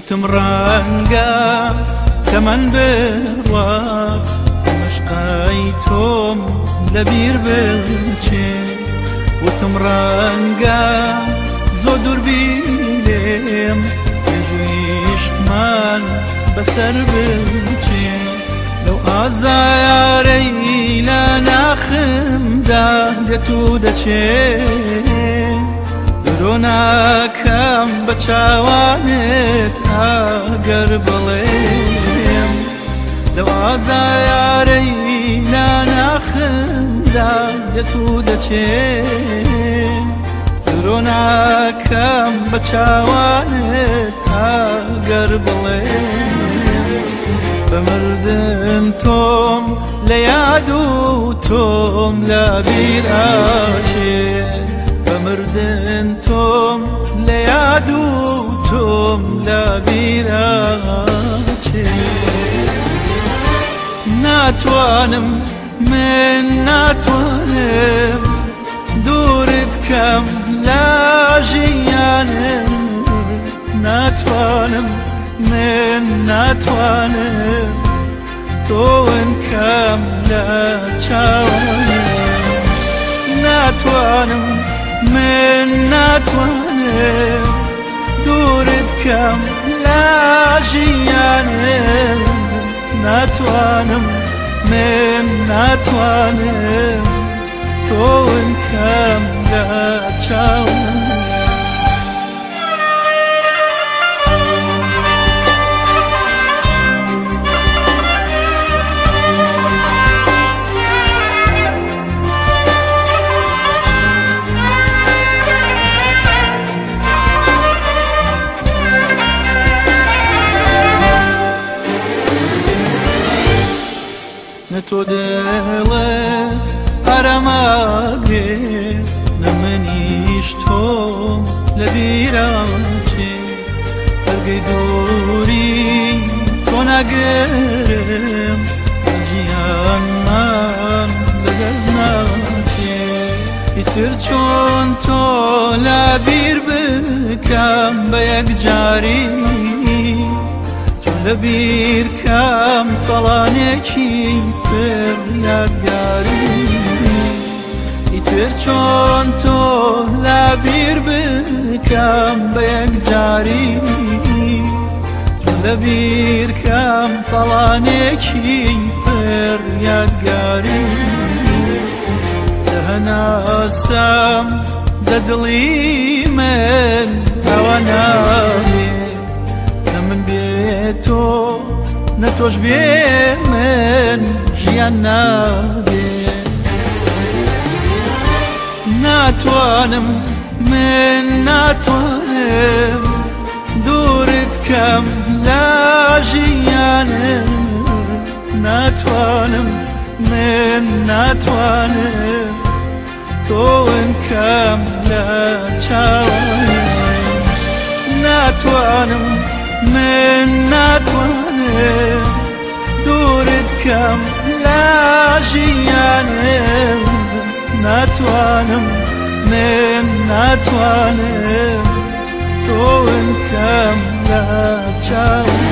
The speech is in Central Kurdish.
وتم ڕەنگە کەمەن بڕوا عشقایتۆم لەبیر بچێ وتم ڕەنگە زۆر دوور بیرێم پێشویشتمان بەسەر بچێ لەو ئازارەی لە ناخمدا دێت و دەچێ درۆ ناکەم بە چاوانت ئەگەر بڵێم لەو ئازارەی لە ناخمدا دێت و دەچێ درۆ ناکەم بە چاوانت ئەگەر بڵێم بمردن تۆم لە یاد و تۆم لە بیر ئاچێ بمردن تۆم لە یاد و تۆم لە بیر ئاچێ ناتوانم من ناتوانم دوورت کەم لە ژیانم ناتوانم من ناتوانم تۆون کەم لە چاوانم ناتوانم من ناتوانم دوورت کەم لە ژیانم ناتوانم من ناتوانم تۆون کەم لە چاوانم نە تۆ دڵت ئاراماگرێ نە منیش تۆم لە بیراچێ هەرگەی دووری تۆ ناگەرم ژیانمان لەدەست ناچێ ئیتر چۆن تۆ لە بیر بکەم بە یەکجاری لەبیر کەم ساڵانێکی پڕ یادگاری ئیتر چۆن تۆ لەبیر بکەم بە یەکجاری لەبیر کەم ساڵانێکی پڕ یادگاری دەهەناسەم لە دڵی من ئەوە نابێ من بێتۆ نە تۆش بێ من ژیان نابێ ناتوانم من ناتوانم دوورت کەم لە ژیانم ناتوانم من ناتوانم تۆون کەم لە چاوانم ناتوانم من ناتوانم دوورت کەم لە ژیانم ناتوانم من ناتوانم تۆون کەم لە چاوانم